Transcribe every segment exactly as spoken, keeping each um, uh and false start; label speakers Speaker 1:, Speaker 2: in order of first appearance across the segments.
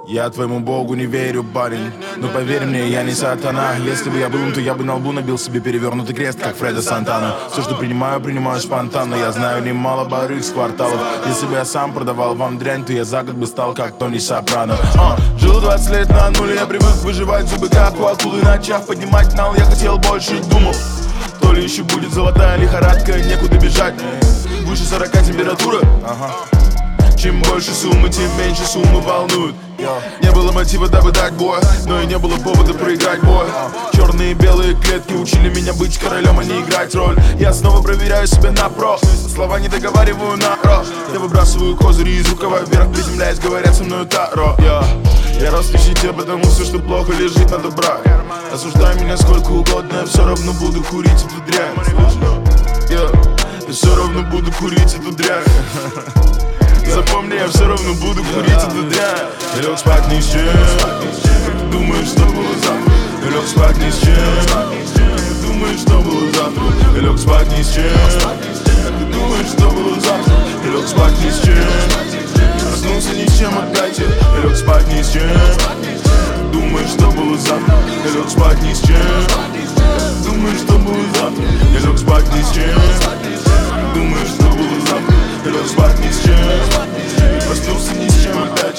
Speaker 1: Я твоему богу не верю, парень, но поверь мне, я не сатана. Если бы я был им, то я бы на лбу набил себе перевернутый крест, как Фреда Сантана. Все, что принимаю, принимаю спонтанно. Я знаю немало барыг с кварталов. Если бы я сам продавал вам дрянь, то я за год бы стал как Тони Сопрано. uh, Жил двадцать лет на нуле, я привык выживать, зубы как у акулы. Начав поднимать нал, я хотел больше, думал, то ли еще будет золотая лихорадка, некуда бежать. Выше сорока температура, ага. Чем больше суммы, тем меньше суммы волнуют. Не было мотива, дабы дать бой, но и не было повода проиграть бой. Черные и белые клетки учили меня быть королем, а не играть роль. Я снова проверяю себя на проф, слова не договариваю на ро. Я выбрасываю козыри из рукава вверх, приземляясь, говорят со мною таро. Я, я рос в нищете, потому все, что плохо, лежит надо брать. Осуждай меня сколько угодно, я все равно буду курить эту дрянь. yeah. Я все равно буду курить эту дрянь. Запомни, я все равно буду курить эту дрянь. Я лег спать ни с чем. Как ты думаешь, что было завтра? Я лег спать ни с чем. Как ты думаешь, что было завтра? Я лег спать ни с чем. Как ты думаешь, что было завтра? Я лег спать ни с чем. Проснулся ни с чем опять. Я лег спать ни с чем. Как ты думаешь, что было завтра? Я лег спать ни с чем. Как ты думаешь, что было завтра? Я лег спать ни с чем. Как ты думаешь, что было завтра? Я лег спать ни с чем. И проснулся ни с чем опять.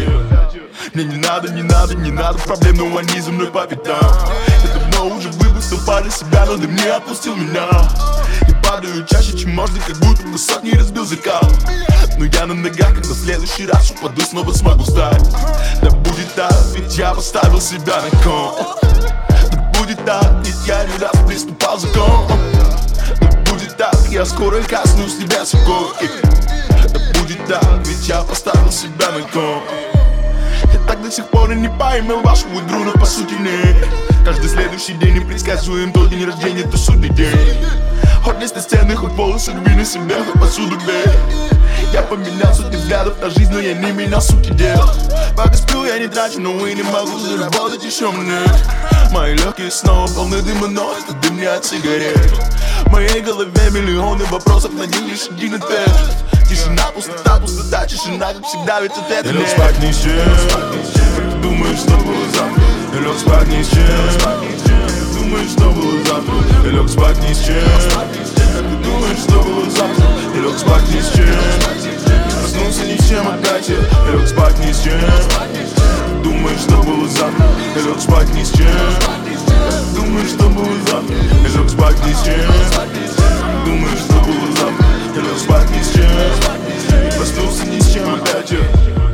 Speaker 1: Мне не надо, не надо, не надо проблем, но они за мной по пятам. Я давно уже выпустил парень себя, но ты мне отпустил меня. Я падаю чаще, чем можно, как будто бы сотни разбил закал. Но я на ногах, когда в следующий раз упаду, снова смогу встать. Да будет так, ведь я поставил себя на кон. Да будет так, ведь я не раз приступал закон. Да будет так, я скоро коснусь тебя сукой. Да будет так, ведь я поставил себя на кон. Я так до сих пор и не поймал вашу игру, но по сути нет. Каждый следующий день непредсказуем, то день рождения, то судный день. Хоть лезь на стены, хоть волосы рви на себе, хоть посуду бей. Я поменял сотни взглядов на жизнь, но я не менял сути дел. Пока сплю, я не трачу, но и не могу заработать еще мне. Мои легкие снова полны дыма, но это дым не от сигарет. В моей голове миллионы вопросов, на них лишь один ответ. Тишина, пустота, пустота, тишина, как всегда, ведь ответа нет. Я лег спать ни с чем. Как ты думаешь, что было завтра? Я лег спать ни с чем. Как ты думаешь, что было завтра? Я лег спать ни с чем. Как ты думаешь, что было завтра? Я лег спать ни с чем. Проснулся ни с чем опять. Я лег спать ни с чем. Как ты думаешь, что было завтра? Я лег спать ни с чем. Как ты думаешь, что было завтра? Я лег спать ни с чем. Как ты думаешь, что было завтра? Я лег спать ни с чем. И проснулся ни с чем опять.